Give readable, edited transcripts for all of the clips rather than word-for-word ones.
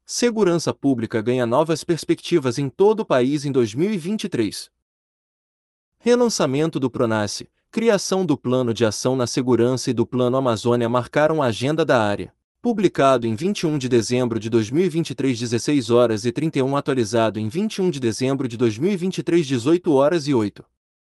Segurança Pública ganha novas perspectivas em todo o país em 2023. Relançamento do PRONASSE, criação do Plano de Ação na Segurança e do Plano Amazônia marcaram a agenda da área. Publicado em 21 de dezembro de 2023, 16 horas e 31, atualizado em 21 de dezembro de 2023, 18 horas e 8.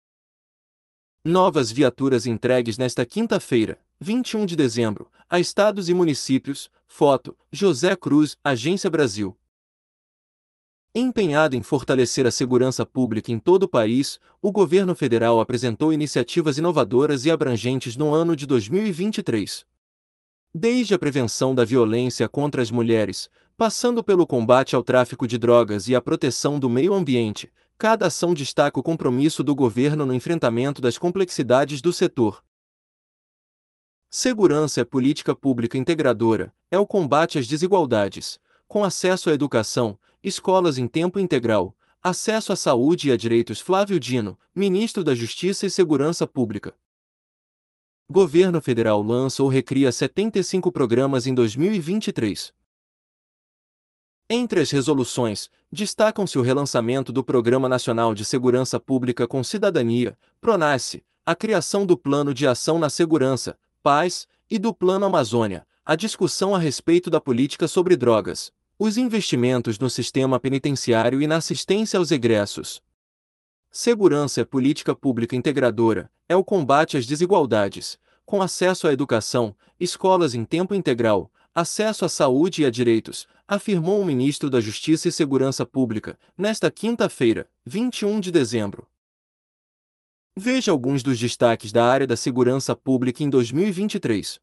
Novas viaturas entregues nesta quinta-feira, 21 de dezembro, a estados e municípios. Foto: José Cruz, Agência Brasil. Empenhado em fortalecer a segurança pública em todo o país, o governo federal apresentou iniciativas inovadoras e abrangentes no ano de 2023. Desde a prevenção da violência contra as mulheres, passando pelo combate ao tráfico de drogas e a proteção do meio ambiente, cada ação destaca o compromisso do governo no enfrentamento das complexidades do setor. Segurança é política pública integradora, é o combate às desigualdades, com acesso à educação, escolas em tempo integral, acesso à saúde e a direitos. Flávio Dino, Ministro da Justiça e Segurança Pública. Governo Federal lança ou recria 75 programas em 2023. Entre as resoluções, destacam-se o relançamento do Programa Nacional de Segurança Pública com Cidadania, PRONASSE, a criação do Plano de Ação na Segurança, PAS, e do Plano Amazônia, a discussão a respeito da política sobre drogas, os investimentos no sistema penitenciário e na assistência aos egressos. Segurança é política pública integradora, é o combate às desigualdades, com acesso à educação, escolas em tempo integral, acesso à saúde e a direitos, afirmou o ministro da Justiça e Segurança Pública, nesta quinta-feira, 21 de dezembro. Veja alguns dos destaques da área da segurança pública em 2023.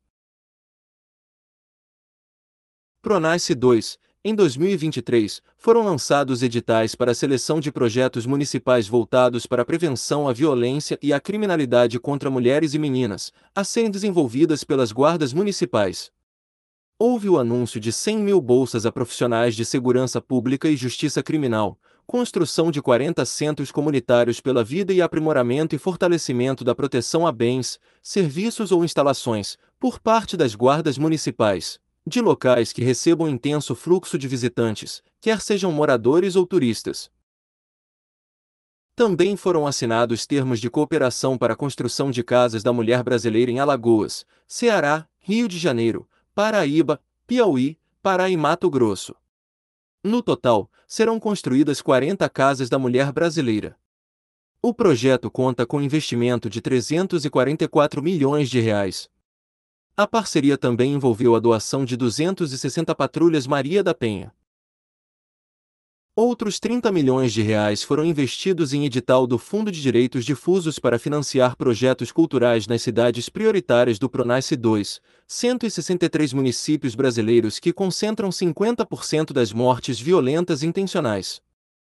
PRONASSE 2. Em 2023, foram lançados editais para a seleção de projetos municipais voltados para a prevenção à violência e à criminalidade contra mulheres e meninas, a serem desenvolvidas pelas guardas municipais. Houve o anúncio de 100 mil bolsas a profissionais de segurança pública e justiça criminal, construção de 40 centros comunitários pela vida e aprimoramento e fortalecimento da proteção a bens, serviços ou instalações, por parte das guardas municipais, de locais que recebam intenso fluxo de visitantes, quer sejam moradores ou turistas. Também foram assinados termos de cooperação para a construção de casas da mulher brasileira em Alagoas, Ceará, Rio de Janeiro, Paraíba, Piauí, Pará e Mato Grosso. No total, serão construídas 40 casas da mulher brasileira. O projeto conta com investimento de R$ 344 milhões. A parceria também envolveu a doação de 260 patrulhas Maria da Penha. Outros R$ 30 milhões foram investidos em edital do Fundo de Direitos Difusos para financiar projetos culturais nas cidades prioritárias do PRONASSE 2, 163 municípios brasileiros que concentram 50% das mortes violentas intencionais.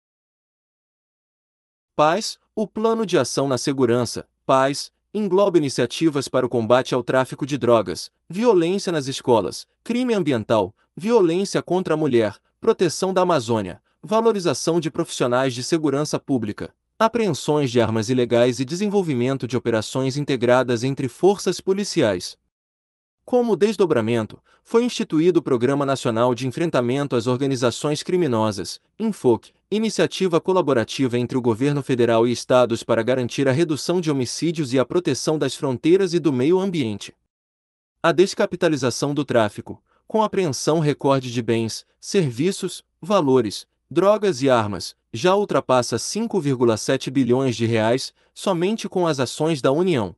PAS, o Plano de Ação na Segurança, PAS, engloba iniciativas para o combate ao tráfico de drogas, violência nas escolas, crime ambiental, violência contra a mulher, proteção da Amazônia, valorização de profissionais de segurança pública, apreensões de armas ilegais e desenvolvimento de operações integradas entre forças policiais. Como desdobramento, foi instituído o Programa Nacional de Enfrentamento às Organizações Criminosas, INFOC, iniciativa colaborativa entre o governo federal e estados para garantir a redução de homicídios e a proteção das fronteiras e do meio ambiente. A descapitalização do tráfico, com apreensão recorde de bens, serviços, valores, drogas e armas, já ultrapassa 5,7 bilhões de reais, somente com as ações da União.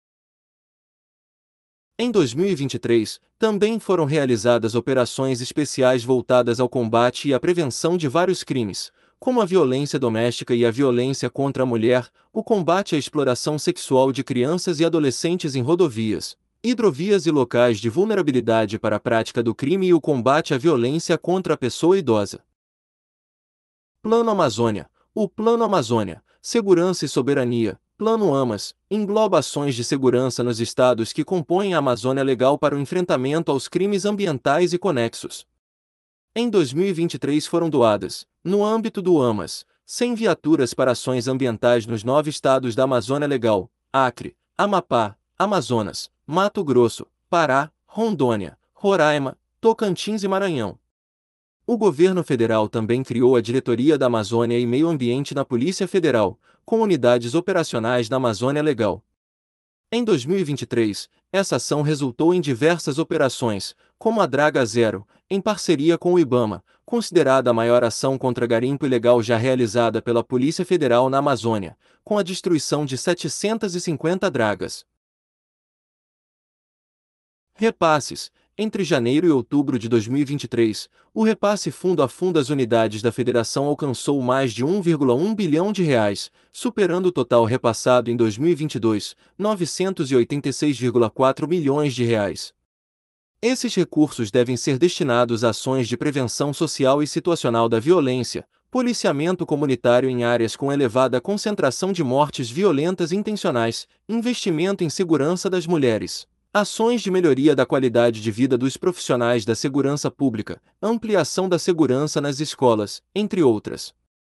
Em 2023, também foram realizadas operações especiais voltadas ao combate e à prevenção de vários crimes, como a violência doméstica e a violência contra a mulher, o combate à exploração sexual de crianças e adolescentes em rodovias, hidrovias e locais de vulnerabilidade para a prática do crime e o combate à violência contra a pessoa idosa. Plano Amazônia. O Plano Amazônia, Segurança e Soberania, Plano AMAS, engloba ações de segurança nos estados que compõem a Amazônia Legal para o enfrentamento aos crimes ambientais e conexos. Em 2023 foram doadas, no âmbito do AMAS, 100 viaturas para ações ambientais nos 9 estados da Amazônia Legal: Acre, Amapá, Amazonas, Mato Grosso, Pará, Rondônia, Roraima, Tocantins e Maranhão. O governo federal também criou a Diretoria da Amazônia e Meio Ambiente na Polícia Federal, com unidades operacionais na Amazônia Legal. Em 2023, essa ação resultou em diversas operações, como a Draga Zero, em parceria com o IBAMA, considerada a maior ação contra garimpo ilegal já realizada pela Polícia Federal na Amazônia, com a destruição de 750 dragas. Repasses. Entre janeiro e outubro de 2023, o repasse fundo a fundo às unidades da Federação alcançou mais de 1,1 bilhão de reais, superando o total repassado em 2022, 986,4 milhões de reais. Esses recursos devem ser destinados a ações de prevenção social e situacional da violência, policiamento comunitário em áreas com elevada concentração de mortes violentas intencionais, investimento em segurança das mulheres, ações de melhoria da qualidade de vida dos profissionais da segurança pública, ampliação da segurança nas escolas, entre outras.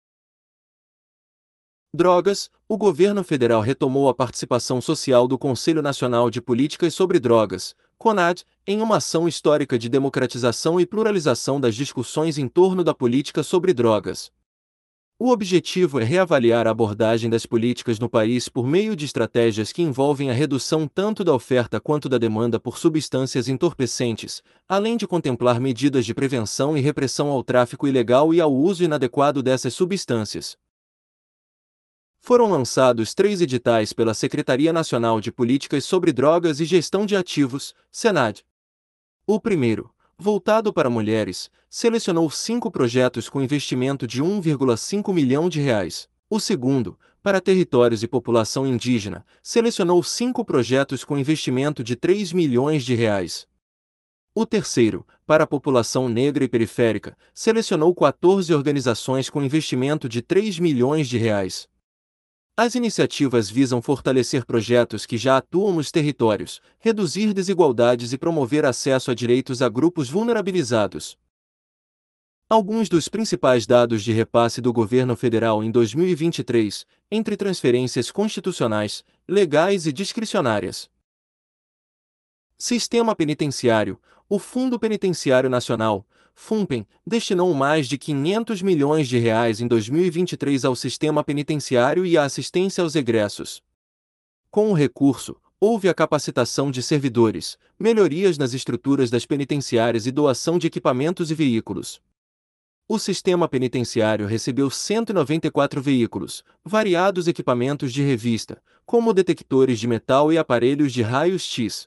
Drogas. O governo federal retomou a participação social do Conselho Nacional de Políticas sobre Drogas, CONAD, em uma ação histórica de democratização e pluralização das discussões em torno da política sobre drogas. O objetivo é reavaliar a abordagem das políticas no país por meio de estratégias que envolvem a redução tanto da oferta quanto da demanda por substâncias entorpecentes, além de contemplar medidas de prevenção e repressão ao tráfico ilegal e ao uso inadequado dessas substâncias. Foram lançados 3 editais pela Secretaria Nacional de Políticas sobre Drogas e Gestão de Ativos, SENAD. O primeiro, voltado para mulheres, selecionou 5 projetos com investimento de 1,5 milhão de reais. O segundo, para territórios e população indígena, selecionou 5 projetos com investimento de 3 milhões de reais. O terceiro, para a população negra e periférica, selecionou 14 organizações com investimento de 3 milhões de reais. As iniciativas visam fortalecer projetos que já atuam nos territórios, reduzir desigualdades e promover acesso a direitos a grupos vulnerabilizados. Alguns dos principais dados de repasse do governo federal em 2023, entre transferências constitucionais, legais e discricionárias. Sistema Penitenciário. O Fundo Penitenciário Nacional, FUNPEN, destinou mais de 500 milhões de reais em 2023 ao sistema penitenciário e à assistência aos egressos. Com o recurso, houve a capacitação de servidores, melhorias nas estruturas das penitenciárias e doação de equipamentos e veículos. O sistema penitenciário recebeu 194 veículos, variados equipamentos de revista, como detectores de metal e aparelhos de raios-x.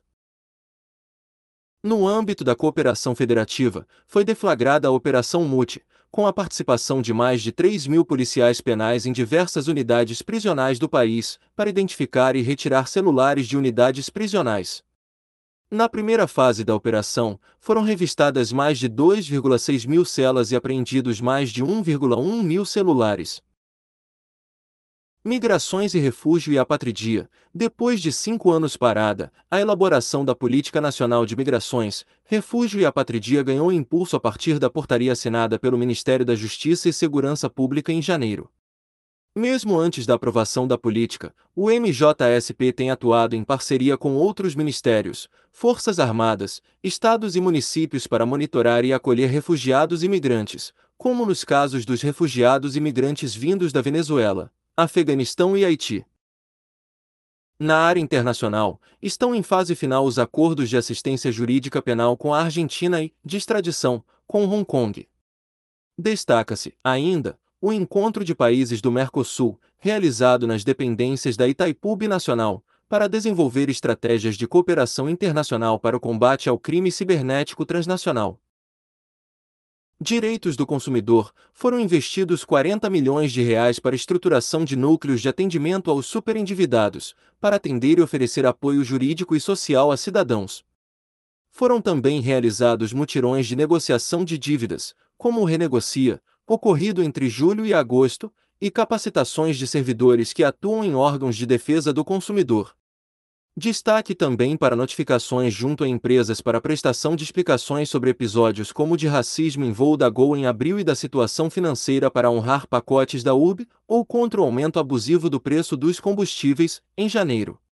No âmbito da cooperação federativa, foi deflagrada a Operação MUTE, com a participação de mais de 3.000 policiais penais em diversas unidades prisionais do país, para identificar e retirar celulares de unidades prisionais. Na primeira fase da operação, foram revistadas mais de 2,6 mil celas e apreendidos mais de 1,1 mil celulares. Migrações e Refúgio e Apatridia. Depois de 5 anos parada, a elaboração da Política Nacional de Migrações, Refúgio e Apatridia ganhou impulso a partir da portaria assinada pelo Ministério da Justiça e Segurança Pública em janeiro. Mesmo antes da aprovação da política, o MJSP tem atuado em parceria com outros ministérios, Forças Armadas, estados e municípios para monitorar e acolher refugiados e migrantes, como nos casos dos refugiados e migrantes vindos da Venezuela, Afeganistão e Haiti. Na área internacional, estão em fase final os acordos de assistência jurídica penal com a Argentina e, de extradição, com Hong Kong. Destaca-se, ainda, o encontro de países do Mercosul, realizado nas dependências da Itaipu Binacional, para desenvolver estratégias de cooperação internacional para o combate ao crime cibernético transnacional. Direitos do consumidor. Foram investidos 40 milhões de reais para estruturação de núcleos de atendimento aos superendividados, para atender e oferecer apoio jurídico e social a cidadãos. Foram também realizados mutirões de negociação de dívidas, como o Renegocia, ocorrido entre julho e agosto, e capacitações de servidores que atuam em órgãos de defesa do consumidor. Destaque também para notificações junto a empresas para prestação de explicações sobre episódios como o de racismo em voo da Gol em abril e da situação financeira para honrar pacotes da URB, ou contra o aumento abusivo do preço dos combustíveis, em janeiro.